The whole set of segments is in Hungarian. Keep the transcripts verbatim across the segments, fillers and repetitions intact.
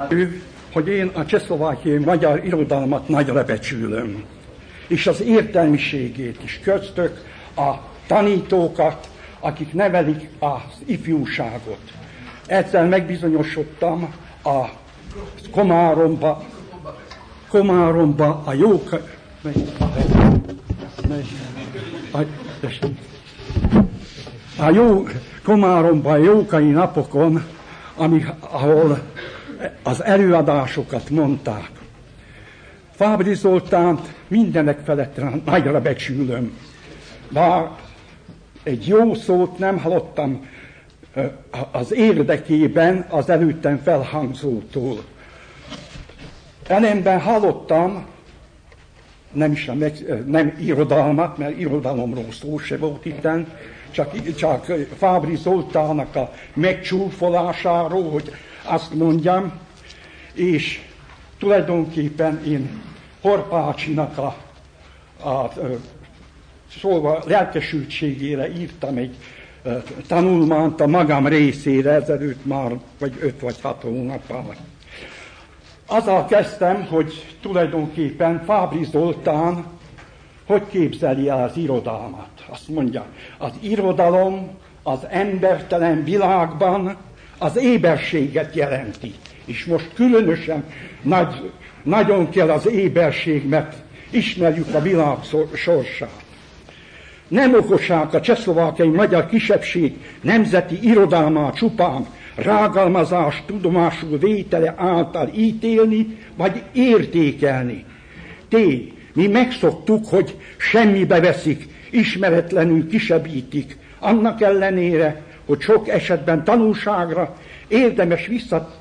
Ő, hogy én a csehszlovákiai magyar irodalmat nagyra becsülöm, és az értelmiségét is, köztük a tanítókat, akik nevelik az ifjúságot. Ezzel megbizonyosodtam a Komáromba, Komáromba a jó... A jó Komáromba a jókai napokon, ami, ahol az előadásokat mondták. Fábry Zoltánt mindenek felett nagyra becsülöm. Bár egy jó szót nem hallottam az érdekében az előttem felhangzótól. Ellenben hallottam, nem is a meg, nem irodalmat, mert irodalomról szó se volt itten, csak, csak Fábry Zoltánnak a megcsúfolásáról, hogy azt mondjam, és tulajdonképpen én Horpácsinak a, a, a szóval lelkesültségére írtam egy a, tanulmányt a magam részére, ezelőtt már vagy öt vagy hat hónappal. Azzal kezdtem, hogy tulajdonképpen Fábry Zoltán hogy képzeli el az irodalmat. Azt mondja, az irodalom az embertelen világban az éberséget jelenti. És most különösen nagy, nagyon kell az éberség, mert ismerjük a világ sorsát. Nem okoság a csehszlovákiai magyar kisebbség nemzeti irodalmát csupán rágalmazás tudomásul vétele által ítélni, vagy értékelni. Tény, mi megszoktuk, hogy semmibe veszik, ismeretlenül kisebbítik, annak ellenére, hogy sok esetben tanulságra érdemes vissza,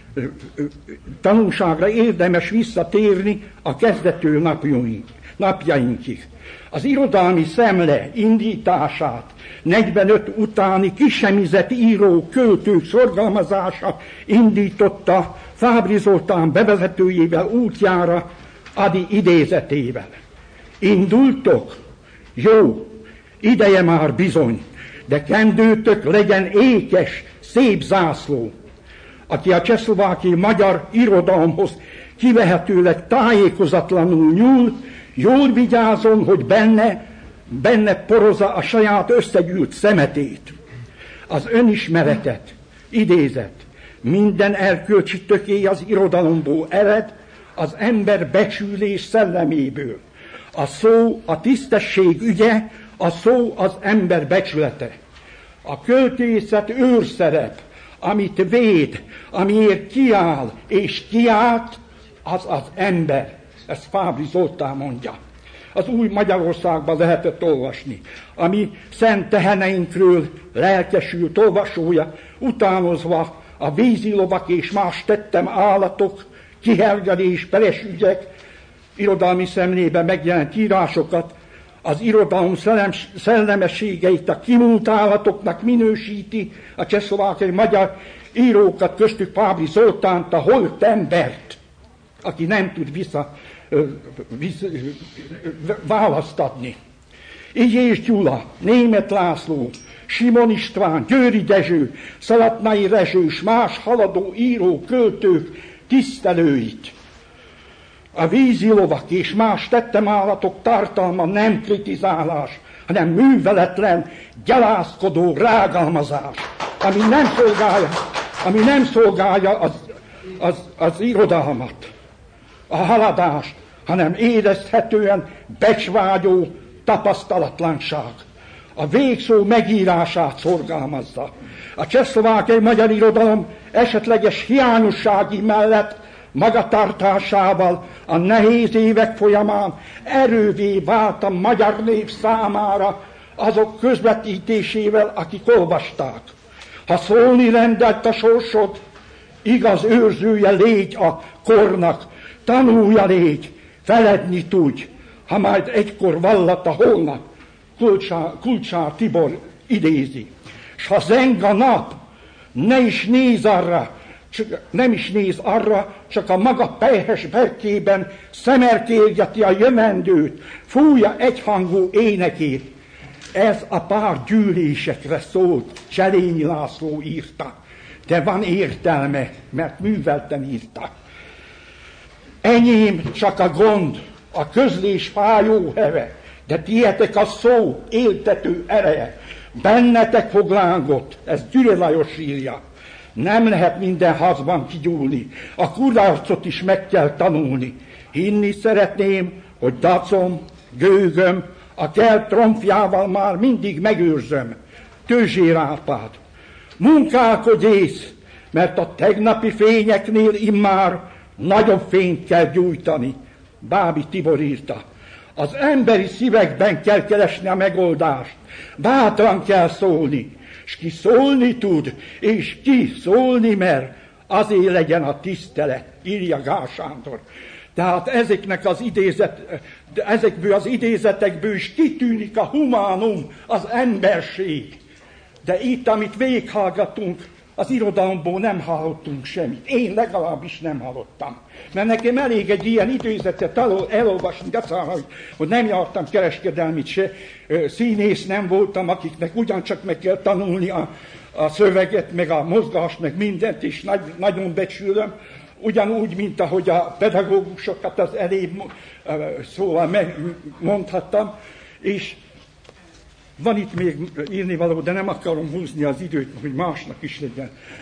tanulságra érdemes visszatérni a kezdető napjaink, napjainkig. Az irodalmi szemle indítását negyvenöt utáni kisemizett író költők szorgalmazása indította Fábry Zoltán bevezetőjével útjára, Ady idézetével. Indultok? Jó, ideje már bizony, de kendőtök legyen ékes, szép zászló. Aki a csehszlovákiai magyar irodalomhoz kivehetőleg tájékozatlanul nyúl, jól vigyázom, hogy benne, benne porozza a saját összegyűlt szemetét. Az önismeretet, idézet, minden erkölcsi tökély az irodalomból ered, az ember becsülés szelleméből. A szó a tisztesség ügye, a szó az ember becsülete. A költészet őrszerep, amit véd, amiért kiáll és kiállt, az az ember. Ezt Fábry Zoltán mondja. Az új Magyarországban lehetett olvasni, ami szent teheneinkről lelkesült olvasója, utánozva a vízilovak és más tettem állatok, kihergelés, peres ügyek, irodalmi szemlében megjelent írásokat, az irodalom szellemességeit a kimúlt állatoknak minősíti, a csehszlovákiai magyar írókat, köztük Fábry Zoltánt, a holt embert, aki nem tud vissza, vissza választ adni. Igyés Gyula, Németh László, Simon István, Győri Dezső, Szalatnai Rezső s más haladó író, költők tisztelőit. A vízilovak és más tettemállatok tartalma nem kritizálás, hanem műveletlen, gyalázkodó rágalmazás, ami nem szolgálja, ami nem szolgálja az, az, az irodalmat, a haladást, hanem érezhetően becsvágyó tapasztalatlanság. A végszó megírását szorgalmazza. A csehszlovákiai magyar irodalom esetleges hiányossági mellett magatartásával a nehéz évek folyamán erővé vált a magyar nép számára azok közvetítésével, akik olvasták. Ha szólni rendelt a sorsod, igaz őrzője légy a kornak, tanulja légy, feledni tudj, ha majd egykor vallat a holnap. Kulcsár, Kulcsár Tibor idézi. S ha zeng a nap, ne is néz arra, csak, nem is néz arra, csak a maga pelyhes berkében szemerkélgeti a jövendőt, fújja egyhangú énekét. Ez a pár gyűlésekre szólt, Cselényi László írta. de van értelme, mert művelten írta. Enyém csak a gond, a közlés fájó heve, de tietek a szó éltető ereje. Bennetek fog lángot, ez Gyüle Lajos írja. Nem lehet minden házban kigyúlni, a kudarcot is meg kell tanulni. Hinni szeretném, hogy dacom, gőgöm, a kelt tromfjával már mindig megőrzöm. Tőzsér Árpád, munkálkodj ész, mert a tegnapi fényeknél immár nagyobb fényt kell gyújtani. Bábi Tibor írta. Az emberi szívekben kell keresni a megoldást. Bátran kell szólni, és ki szólni tud, és ki szólni mer, azért legyen a tisztelet, írja Gál Sándor. Tehát ezeknek az idézet, ezekből az idézetekből is kitűnik a humánum, az emberség. De itt, amit végighallgatunk, az irodalomból nem hallottunk semmit. Én legalábbis nem hallottam. Mert nekem elég egy ilyen idézetet elolvasni, hogy, hogy nem jártam kereskedelmit se, színész nem voltam, akiknek ugyancsak meg kell tanulni a, a szöveget, meg a mozgást, meg mindent, és nagy, nagyon becsülöm. Ugyanúgy, mint ahogy a pedagógusokat az elébb szóval mondhattam, és van itt még írnivaló, de nem akarom húzni az időt, hogy másnak is legyen